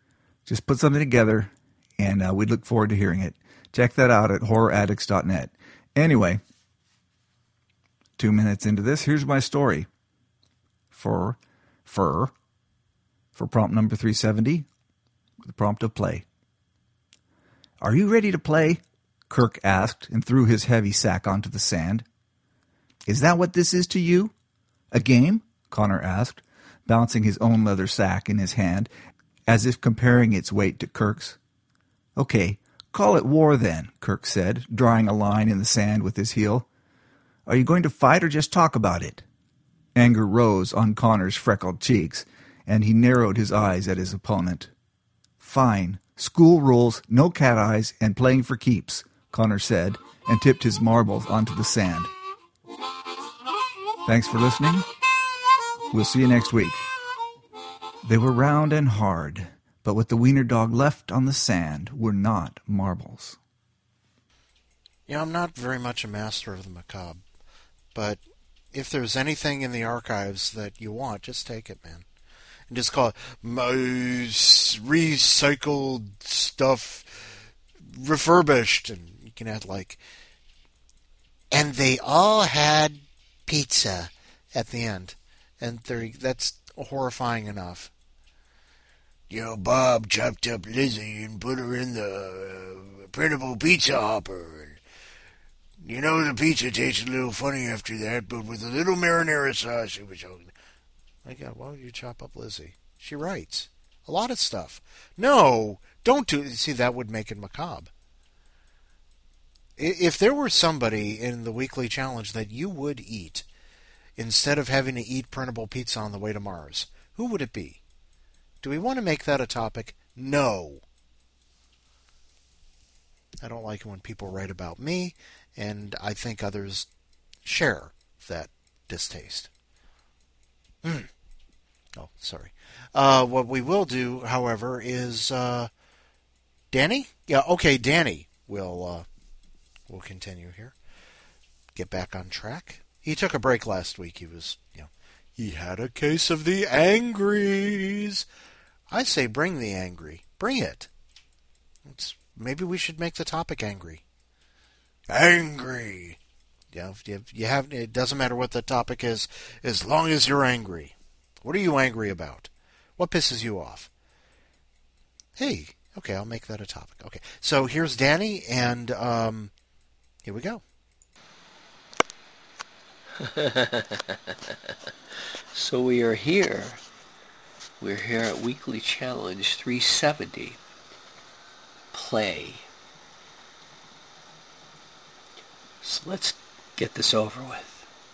Just put something together, and uh, we'd look forward to hearing it. Check that out at horror addicts dot net. Anyway, two minutes into this, here's my story. For, for, for prompt number three seventy, the prompt of play. Are you ready to play? Kirk asked and threw his heavy sack onto the sand. Is that what this is to you? A game? Connor asked, bouncing his own leather sack in his hand, as if comparing its weight to Kirk's. Okay, call it war then, Kirk said, drawing a line in the sand with his heel. Are you going to fight or just talk about it? Anger rose on Connor's freckled cheeks, and he narrowed his eyes at his opponent. Fine. School rules, no cat eyes, and playing for keeps, Connor said, and tipped his marbles onto the sand. Thanks for listening. We'll see you next week. They were round and hard, but what the wiener dog left on the sand were not marbles.
Yeah, I'm not very much a master of the macabre, but if there's anything in the archives that you want, just take it, man. And just call it my recycled stuff refurbished, and you can add like, and they all had pizza at the end. And that's horrifying enough. You know, Bob chopped up Lizzie and put her in the uh, printable pizza hopper. And, you know, the pizza tasted a little funny after that, but with a little marinara sauce, it was all... My God, why would you chop up Lizzie? She writes a lot of stuff. No, don't do it. See, that would make it macabre. If there were somebody in the weekly challenge that you would eat instead of having to eat printable pizza on the way to Mars, who would it be? Do we want to make that a topic? No. I don't like it when people write about me, and I think others share that distaste. Mm. Oh, sorry. Uh, what we will do, however, is uh, Danny? Yeah, okay, Danny will uh, will continue here. Get back on track. He took a break last week. He was, you know, he had a case of the angries. I say bring the angry. Bring it. It's, maybe we should make the topic angry. Angry. Yeah, you, you have. It doesn't matter what the topic is, as long as you're angry. What are you angry about? What pisses you off? Hey, okay, I'll make that a topic. Okay, so here's Danny, and um, here we go.
So we are here. We're here at Weekly Challenge three seventy. Play. So let's get this over with.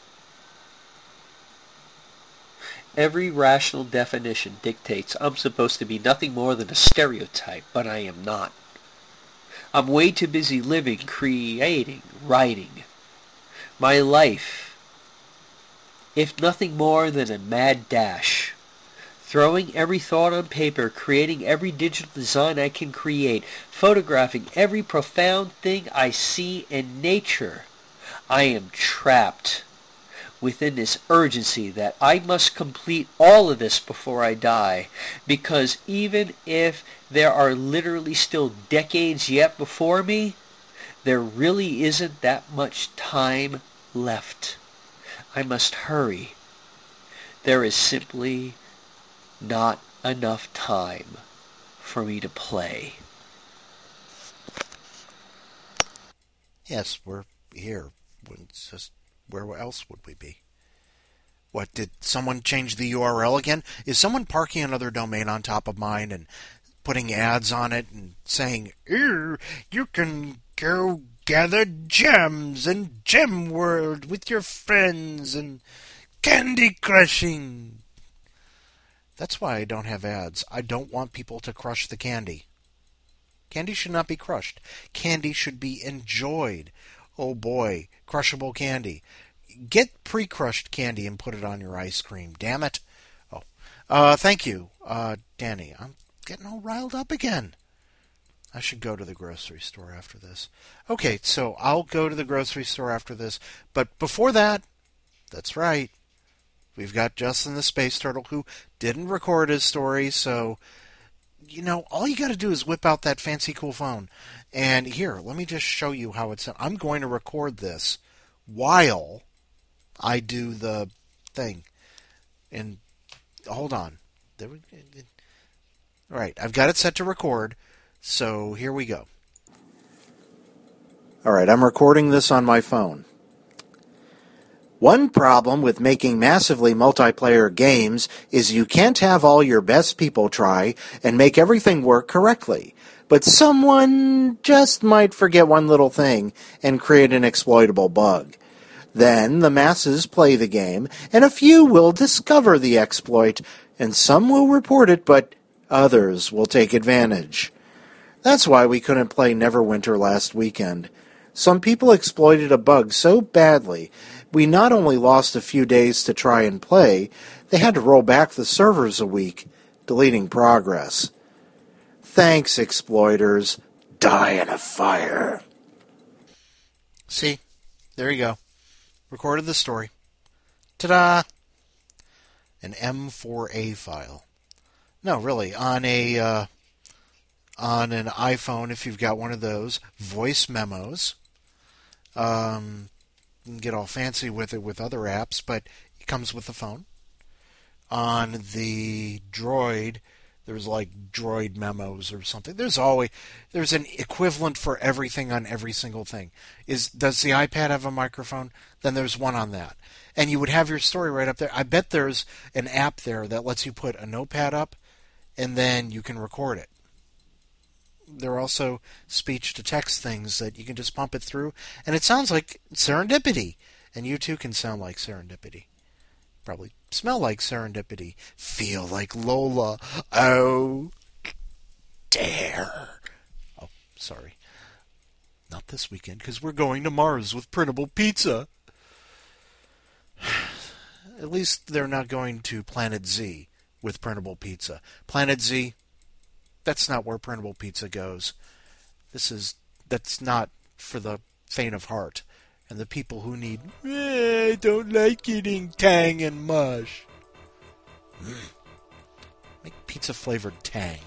Every rational definition dictates I'm supposed to be nothing more than a stereotype, but I am not. I'm way too busy living, creating, writing. My life, if nothing more than a mad dash, throwing every thought on paper, creating every digital design I can create, photographing every profound thing I see in nature. I am trapped within this urgency that I must complete all of this before I die, because even if there are literally still decades yet before me, there really isn't that much time left. I must hurry. There is simply not enough time for me to play.
Yes, we're here. It's just, where else would we be? What, did someone change the U R L again? Is someone parking another domain on top of mine and putting ads on it and saying, you can go gather gems in Gem World with your friends and candy crushing? That's why I don't have ads. I don't want people to crush the candy. Candy should not be crushed. Candy should be enjoyed. Oh boy, crushable candy. Get pre-crushed candy and put it on your ice cream. Damn it. Oh, uh, thank you, uh, Danny. I'm getting all riled up again. I should go to the grocery store after this. Okay, so I'll go to the grocery store after this. But before that, that's right, we've got Justin the Space Turtle, who didn't record his story, so you know, all you got to do is whip out that fancy cool phone. And here, let me just show you how it's. I'm going to record this while I do the thing. And hold on. There we All right, I've got it set to record. So here we go. All right, I'm recording this on my phone. One problem with making massively multiplayer games is you can't have all your best people try and make everything work correctly. But someone just might forget one little thing and create an exploitable bug. Then the masses play the game, and a few will discover the exploit, and some will report it, but others will take advantage. That's why we couldn't play Neverwinter last weekend. Some people exploited a bug so badly, we not only lost a few days to try and play, they had to roll back the servers a week, deleting progress. Thanks, exploiters. Die in a fire. See? There you go. Recorded the story. Ta-da! An M four A file. No, really, on a uh, on an iPhone, if you've got one of those, voice memos. Um, you can get all fancy with it with other apps, but it comes with the phone. On the Droid, there's like Droid memos or something. There's always there's an equivalent for everything on every single thing. Is does the iPad have a microphone? Then there's one on that, and you would have your story right up there. I bet there's an app there that lets you put a notepad up, and then you can record it. There are also speech-to-text things that you can just pump it through, and it sounds like serendipity. And you too can sound like serendipity. Probably smell like serendipity. Feel like Lola. Oh, dare. Oh, sorry. Not this weekend, because we're going to Mars with printable pizza. At least they're not going to Planet Z with printable pizza. Planet Z, that's not where printable pizza goes. This is, that's not for the faint of heart. And the people who need, eh, I don't like eating Tang and mush. Mm. Make pizza-flavored Tang.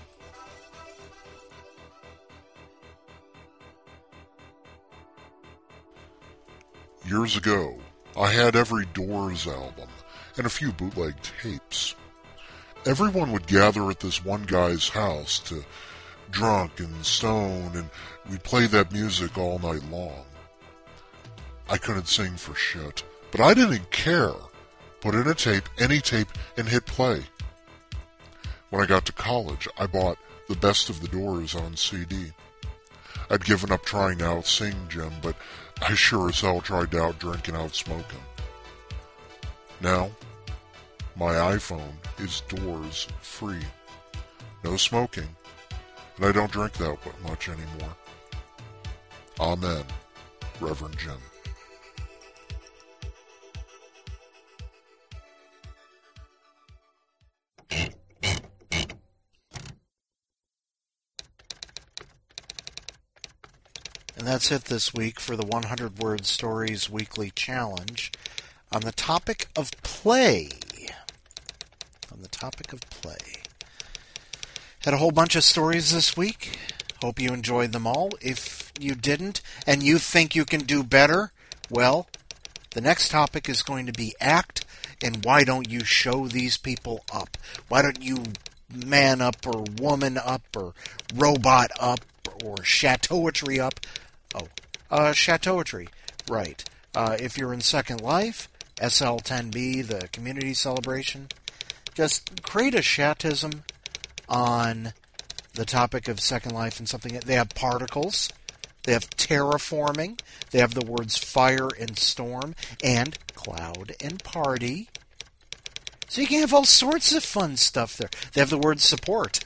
Years ago, I had every Doors album and a few bootleg tapes. Everyone would gather at this one guy's house to drunk and stone, and we'd play that music all night long. I couldn't sing for shit, but I didn't care. Put in a tape, any tape, and hit play. When I got to college, I bought the best of the Doors on C D. I'd given up trying to out-sing Jim, but I sure as hell tried to out-drink and out-smoke him. Now, my iPhone is Doors free. No smoking, and I don't drink that much anymore. Amen, Reverend Jim.
And that's it this week for the one hundred word Stories Weekly Challenge on the topic of play. On the topic of play. Had a whole bunch of stories this week. Hope you enjoyed them all. If you didn't and you think you can do better, well, the next topic is going to be act, and why don't you show these people up? Why don't you man up or woman up or robot up or chateauetry up? Oh, uh, chateauetry, right. Uh, if you're in Second Life, S L ten B, the community celebration, just create a chatism on the topic of Second Life and something. They have particles, they have terraforming, they have the words fire and storm, and cloud and party. So you can have all sorts of fun stuff there. They have the word support.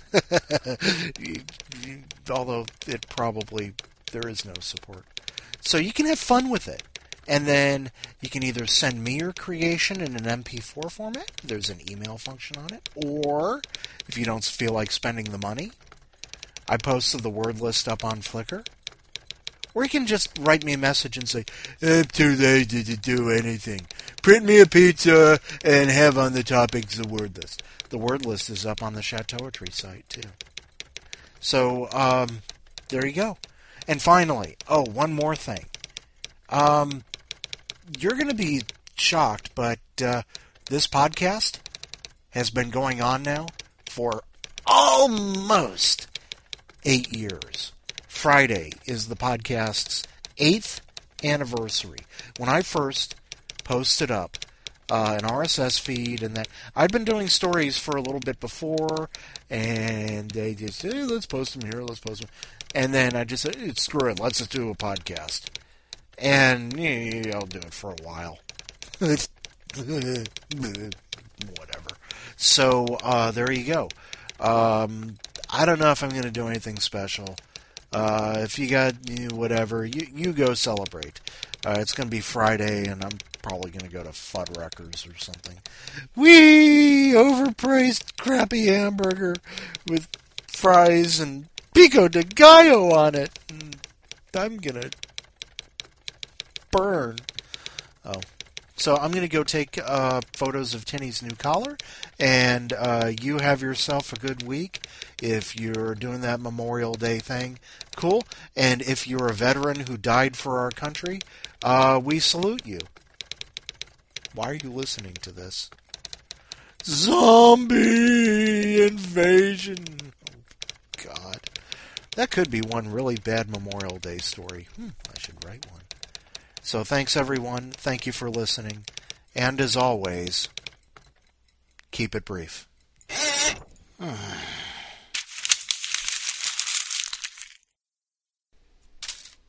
Although it probably, there is no support. So you can have fun with it. And then you can either send me your creation in an M P four format. There's an email function on it. Or, if you don't feel like spending the money, I posted the word list up on Flickr. Or you can just write me a message and say, I'm too lazy to do anything. Print me a pizza and have on the topics the word list. The word list is up on the Chateauetry site, too. So, um, there you go. And finally, oh, one more thing. Um, you're going to be shocked, but uh, this podcast has been going on now for almost eight years. Friday is the podcast's eighth anniversary. When I first posted up uh, an R S S feed, and that I'd been doing stories for a little bit before, and they just said, hey, let's post them here, let's post them. And then I just said, hey, screw it, let's just do a podcast. And yeah, I'll do it for a while. Whatever. So, uh, there you go. Um, I don't know if I'm going to do anything special. Uh, if you got you know, whatever, you, you go celebrate. Uh, it's going to be Friday, and I'm probably going to go to Fuddruckers or something. Wee! Overpriced crappy hamburger with fries and pico de gallo on it. And I'm going to burn. Oh. So I'm going to go take uh, photos of Tinny's new collar, and uh, you have yourself a good week. If you're doing that Memorial Day thing, cool. And if you're a veteran who died for our country, uh, we salute you. Why are you listening to this? Zombie invasion. Oh, God. That could be one really bad Memorial Day story. Hmm, I should write one. So thanks, everyone. Thank you for listening. And as always, keep it brief.